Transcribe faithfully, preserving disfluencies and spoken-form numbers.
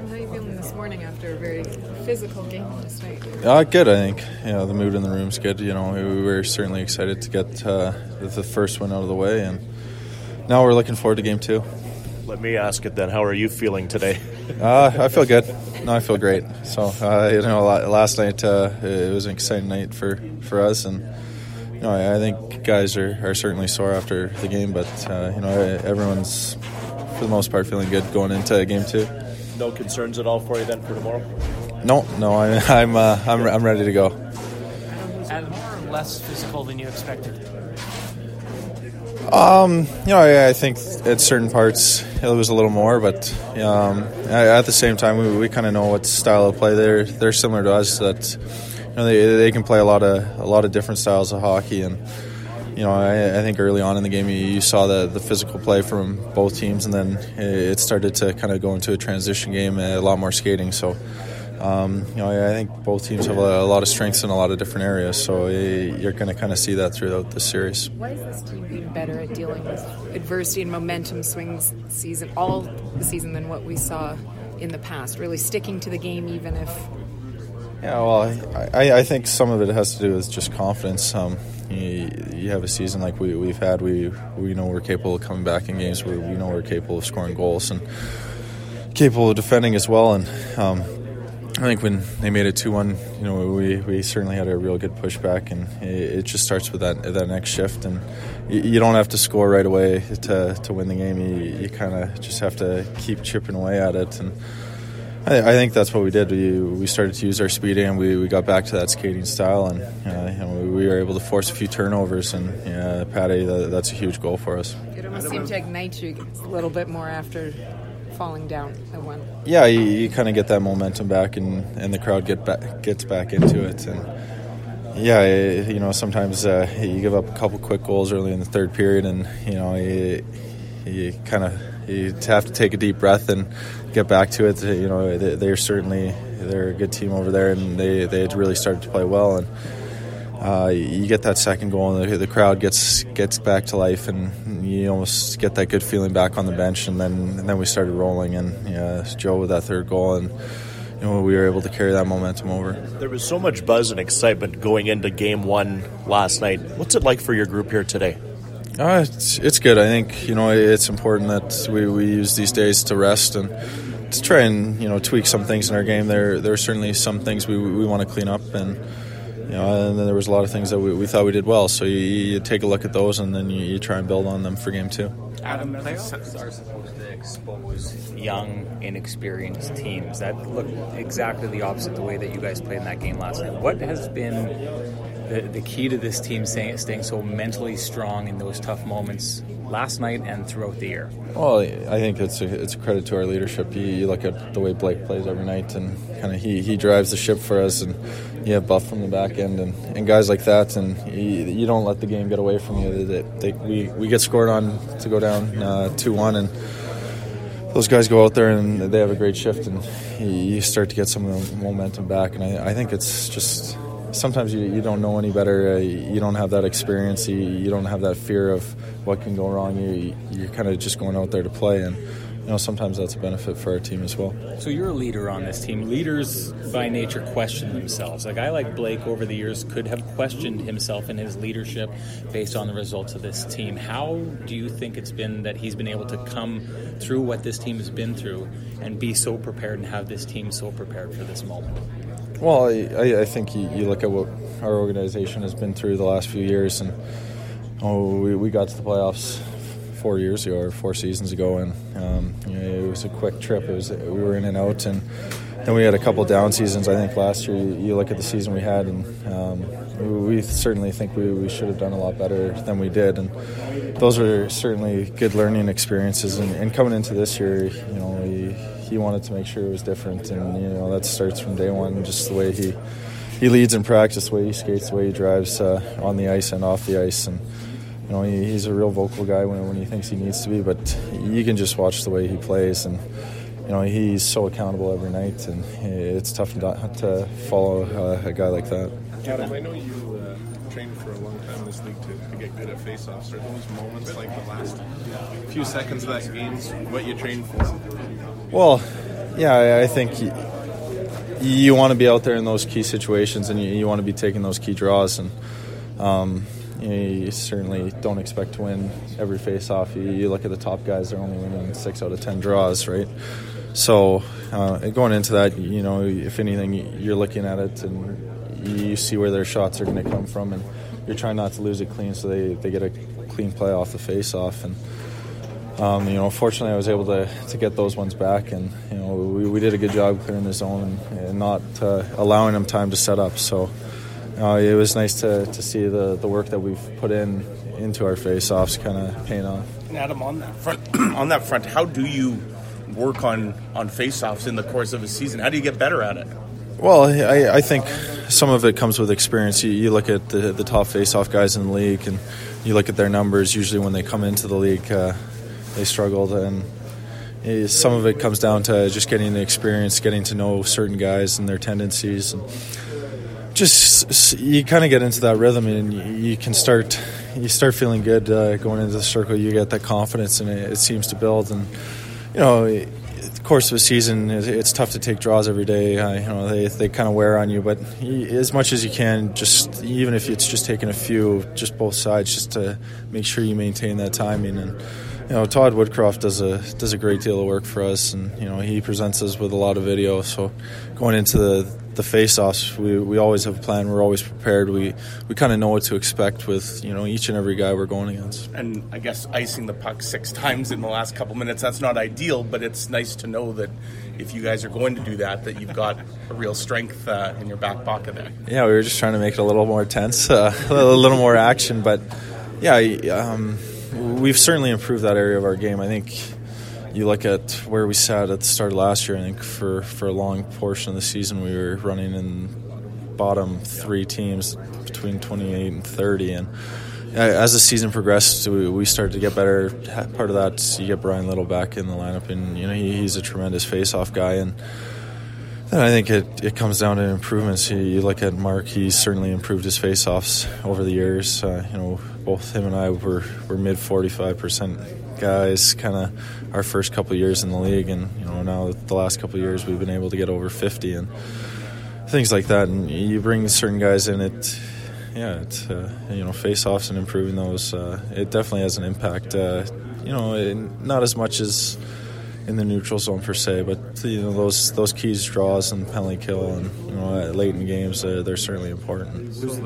Adam, how are you feeling this morning after a very physical game last night? Uh, good, I think. You know, the mood in the room's good. You know, we were certainly excited to get uh, the first one out of the way, and now we're looking forward to game two. Let me ask it then. How are you feeling today? Uh, I feel good. No, I feel great. So, uh, you know, last night uh, it was an exciting night for, for us, and you know, I, I think guys are, are certainly sore after the game, but uh, you know, everyone's for the most part feeling good going into game two. No concerns at all for you then for tomorrow? No, no, I, I'm uh, I'm I'm ready to go. And more or less physical than you expected? Um, you know, I, I think at certain parts it was a little more, but um, at the same time, we, we kind of know what style of play they're they're similar to us. That you know they they can play a lot of a lot of different styles of hockey, and you know I, I think early on in the game you, you saw the the physical play from both teams, and then it started to kind of go into a transition game, a lot more skating. So. Um, you know, I think both teams have a, a lot of strengths in a lot of different areas, so you're going to kind of see that throughout the series. Why is this team being better at dealing with adversity and momentum swings season, all the season, than what we saw in the past? Really sticking to the game, even if. Yeah, well, I, I think some of it has to do with just confidence. Um, you, you have a season like we, we've had, we we know we're capable of coming back in games where we know we're capable of scoring goals and capable of defending as well, and. Um, I think when they made it two one, you know, we, we certainly had a real good pushback, and it, it just starts with that that next shift, and you, you don't have to score right away to to win the game. You, you kind of just have to keep chipping away at it, and I, I think that's what we did. We we started to use our speed, and we, we got back to that skating style, and uh, you know, we, we were able to force a few turnovers, and yeah, Patty, that, that's a huge goal for us. It almost seemed to ignite you a little bit more after falling down at one. Yeah, you, you kind of get that momentum back, and, and the crowd get back, gets back into it. And yeah, you know, sometimes uh, you give up a couple quick goals early in the third period, and you know, you, you kind of you have to take a deep breath and get back to it. You know, they, they're certainly they're a good team over there, and they they had really started to play well. And Uh, you get that second goal, and the, the crowd gets gets back to life, and you almost get that good feeling back on the bench. And then and then we started rolling, and yeah, Joe with that third goal, and you know, we were able to carry that momentum over. There was so much buzz and excitement going into game one last night. What's it like for your group here today? Uh, it's it's good. I think you know it's important that we, we use these days to rest and to try and you know tweak some things in our game. There there are certainly some things we we want to clean up, and. You know, and then there was a lot of things that we, we thought we did well. So you, you take a look at those, and then you, you try and build on them for game two. Adam, playoffs are supposed to expose young, inexperienced teams. That looked exactly the opposite the way that you guys played in that game last night. What has been the, the key to this team staying, staying so mentally strong in those tough moments last night and throughout the year? Well, I think it's a, it's a credit to our leadership. You, you look at the way Blake plays every night, and kind of he, he drives the ship for us, and you have Buff from the back end, and, and guys like that, and you, you don't let the game get away from you. They, they, we, we get scored on to go down uh, two one, and those guys go out there and they have a great shift, and you start to get some of the momentum back. And I, I think it's just sometimes you, you don't know any better. Uh, you don't have that experience. You, you don't have that fear of what can go wrong. You, you're kind of just going out there to play, and you know, sometimes that's a benefit for our team as well. So you're a leader on this team. Leaders by nature question themselves. A guy like Blake over the years could have questioned himself and his leadership based on the results of this team. How do you think it's been that he's been able to come through what this team has been through and be so prepared and have this team so prepared for this moment? Well, I, I think you, you look at what our organization has been through the last few years, and oh, we, we got to the playoffs four years ago or four seasons ago, and um, you know, it was a quick trip. It was we were in and out, and then we had a couple down seasons. I think last year you, you look at the season we had, and um, we, we certainly think we, we should have done a lot better than we did, and those were certainly good learning experiences. And, and coming into this year, you know, he, he wanted to make sure it was different, and you know that starts from day one, just the way he he leads in practice, the way he skates, the way he drives uh, on the ice and off the ice, and. You know, he, he's a real vocal guy when, when he thinks he needs to be, but you can just watch the way he plays, and you know he's so accountable every night, and it's tough to, to follow uh, a guy like that. Adam, I know you uh, trained for a long time in this league to, to get good at face-offs. Are those moments like the last few seconds of that game what you trained for? Well, yeah, I, I think you, you want to be out there in those key situations, and you, you want to be taking those key draws. And um, you, know, you certainly don't expect to win every face-off. You, you look at the top guys; they're only winning six out of ten draws, right? So uh, going into that, you know, if anything, you're looking at it and you see where their shots are going to come from, and you're trying not to lose it clean, so they, they get a clean play off the face-off. And um, you know, fortunately, I was able to, to get those ones back, and you know, we, we did a good job clearing the zone and, and not uh, allowing them time to set up. So uh, it was nice to, to see the, the work that we've put in into our face-offs kind of paying off. And Adam, on that front, on that front, how do you work on, on face-offs in the course of a season? How do you get better at it? Well, I, I think some of it comes with experience. You, you look at the, the top face-off guys in the league, and you look at their numbers. Usually when they come into the league, uh, they struggled. And it, some of it comes down to just getting the experience, getting to know certain guys and their tendencies. And just you kind of get into that rhythm, and you, you can start you start feeling good uh, going into the circle. You get that confidence, and it, it seems to build. And you know, the course of a season, it's tough to take draws every day. Uh, you know, they they kind of wear on you, but as much as you can, just even if it's just taking a few, just both sides, just to make sure you maintain that timing. And you know, Todd Woodcroft does a does a great deal of work for us, and you know, he presents us with a lot of video. So going into the the face-offs, we we always have a plan. We're always prepared. We we kind of know what to expect with, you know, each and every guy we're going against. And I guess icing the puck six times in the last couple minutes, that's not ideal, but it's nice to know that if you guys are going to do that, that you've got a real strength uh, in your back pocket there. Yeah, we were just trying to make it a little more tense, uh, a little more action, but yeah, um, we've certainly improved that area of our game. I think you look at where we sat at the start of last year. I think for, for a long portion of the season we were running in bottom three teams between twenty-eight and thirty, and as the season progressed, we, we started to get better. Part of that, you get Brian Little back in the lineup, and you know, he, he's a tremendous face-off guy. And then I think it, it comes down to improvements. You, you look at Mark; he's certainly improved his face-offs over the years. Uh, you know, both him and I were were mid forty-five percent guys, kind of our first couple of years in the league, and you know, now the last couple of years we've been able to get over fifty and things like that. And you bring certain guys in, it, yeah, it's uh, you know, face-offs and improving those. Uh, it definitely has an impact. Uh, you know, it, not as much as in the neutral zone per se, but you know, those those keys, draws, and penalty kill, and you know, late in games, uh, they're certainly important.